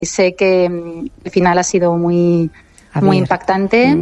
sé que el final ha sido muy impactante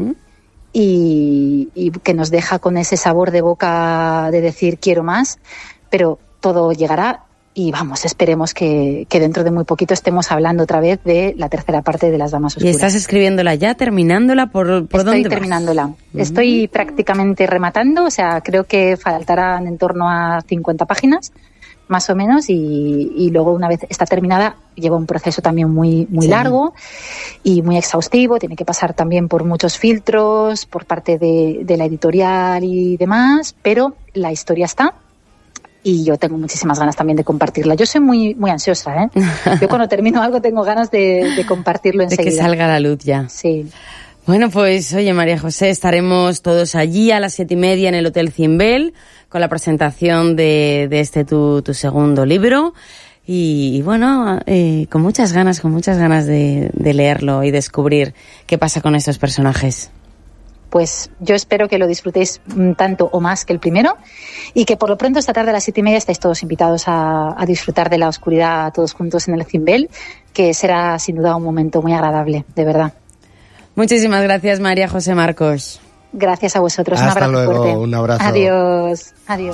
y que nos deja con ese sabor de boca de decir quiero más, pero todo llegará. Y vamos, esperemos que dentro de muy poquito estemos hablando otra vez de la tercera parte de Las Damas Oscuras. ¿Y estás escribiéndola ya, terminándola? ¿Por dónde vas? Estoy terminándola. Estoy prácticamente rematando, o sea, creo que faltarán en torno a 50 páginas, más o menos, y luego una vez está terminada lleva un proceso también muy largo y muy exhaustivo. Tiene que pasar también por muchos filtros por parte de la editorial y demás, pero la historia está. Y yo tengo muchísimas ganas también de compartirla. Yo soy muy ansiosa, ¿eh? Yo cuando termino algo tengo ganas de compartirlo enseguida. De que salga a la luz ya. Sí. Bueno, pues oye, María José, estaremos todos allí a las 7:30 en el Hotel Cimbel con la presentación de este tu segundo libro. Y bueno, con muchas ganas de leerlo y descubrir qué pasa con estos personajes. Pues yo espero que lo disfrutéis tanto o más que el primero y que por lo pronto esta tarde a las 7:30 estáis todos invitados a disfrutar de la oscuridad todos juntos en el Cimbel, que será sin duda un momento muy agradable, de verdad. Muchísimas gracias, María José Marcos. Gracias a vosotros. Hasta un abrazo luego, fuerte. Un abrazo. Adiós.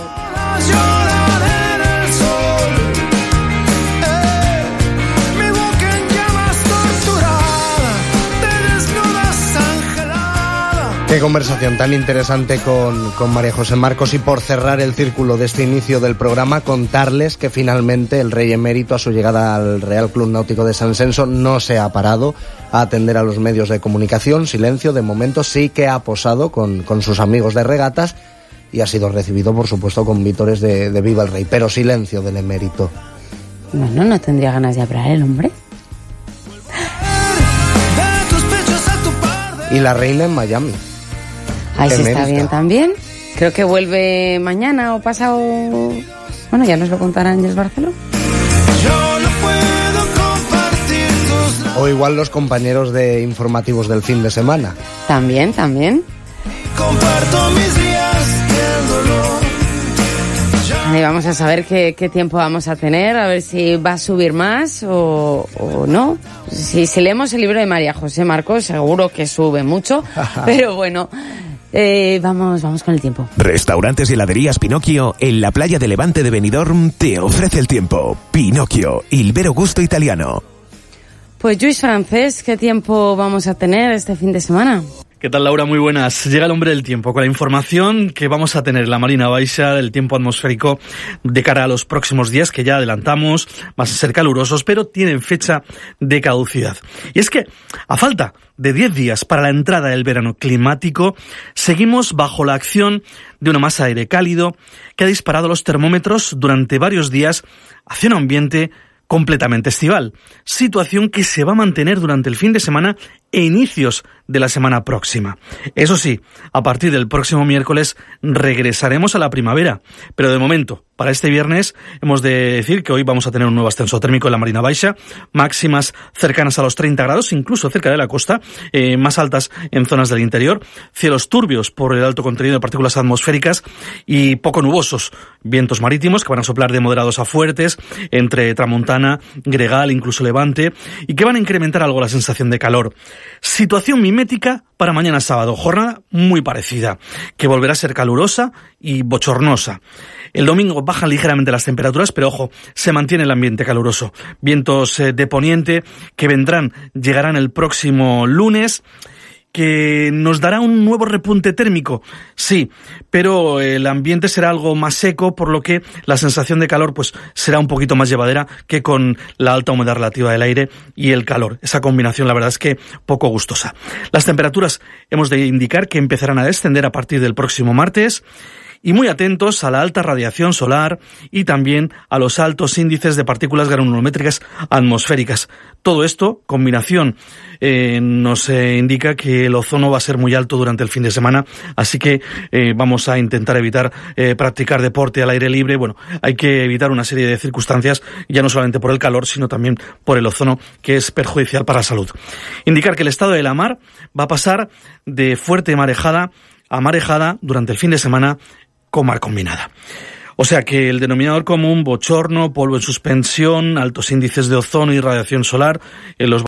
Qué conversación tan interesante con María José Marcos. Y por cerrar el círculo de este inicio del programa, contarles que finalmente el rey emérito a su llegada al Real Club Náutico de San Censo no se ha parado a atender a los medios de comunicación. Silencio, de momento sí que ha posado con sus amigos de regatas y ha sido recibido, por supuesto, con vítores de Viva el Rey. Pero silencio del emérito. Bueno, ¿no tendría ganas de hablar el hombre? Y la reina en Miami. Ahí se está bien también. Creo que vuelve mañana o pasado. Bueno, ya nos lo contará Ángeles Barceló. O igual los compañeros de informativos del fin de semana. También. Comparto mis días del dolor. Ahí vamos a saber qué tiempo vamos a tener, a ver si va a subir más o no. Si leemos el libro de María José Marcos, seguro que sube mucho, pero bueno. Vamos con el tiempo. Restaurantes y heladerías Pinocchio en la playa de Levante de Benidorm te ofrece el tiempo. Pinocchio, il vero gusto italiano. Pues Lluís Francés, ¿qué tiempo vamos a tener este fin de semana? ¿Qué tal, Laura? Muy buenas. Llega el hombre del tiempo con la información que vamos a tener en la Marina Baixa del tiempo atmosférico de cara a los próximos días, que ya adelantamos, van a ser calurosos, pero tienen fecha de caducidad. Y es que, a falta de 10 días para la entrada del verano climático, seguimos bajo la acción de una masa de aire cálido que ha disparado los termómetros durante varios días hacia un ambiente completamente estival, situación que se va a mantener durante el fin de semana e inicios de la semana próxima. Eso sí, a partir del próximo miércoles regresaremos a la primavera, pero de momento, para este viernes, hemos de decir que hoy vamos a tener un nuevo ascenso térmico en la Marina Baixa, máximas cercanas a los 30 grados, incluso cerca de la costa, más altas en zonas del interior, cielos turbios por el alto contenido de partículas atmosféricas y poco nubosos, vientos marítimos que van a soplar de moderados a fuertes entre Tramontana, Gregal, incluso Levante, y que van a incrementar algo la sensación de calor. Situación mimética para mañana sábado, jornada muy parecida, que volverá a ser calurosa y bochornosa. El domingo bajan ligeramente las temperaturas, pero ojo, se mantiene el ambiente caluroso. Vientos de poniente que llegarán el próximo lunes, que nos dará un nuevo repunte térmico, sí, pero el ambiente será algo más seco, por lo que la sensación de calor pues será un poquito más llevadera que con la alta humedad relativa del aire y el calor. Esa combinación, la verdad es que poco gustosa. Las temperaturas hemos de indicar que empezarán a descender a partir del próximo martes, y muy atentos a la alta radiación solar y también a los altos índices de partículas granulométricas atmosféricas. Todo esto, combinación, nos indica que el ozono va a ser muy alto durante el fin de semana, así que vamos a intentar evitar practicar deporte al aire libre. Bueno, hay que evitar una serie de circunstancias, ya no solamente por el calor, sino también por el ozono, que es perjudicial para la salud. Indicar que el estado de la mar va a pasar de fuerte marejada a marejada durante el fin de semana con mar combinada. O sea que el denominador común, bochorno, polvo en suspensión, altos índices de ozono y radiación solar en los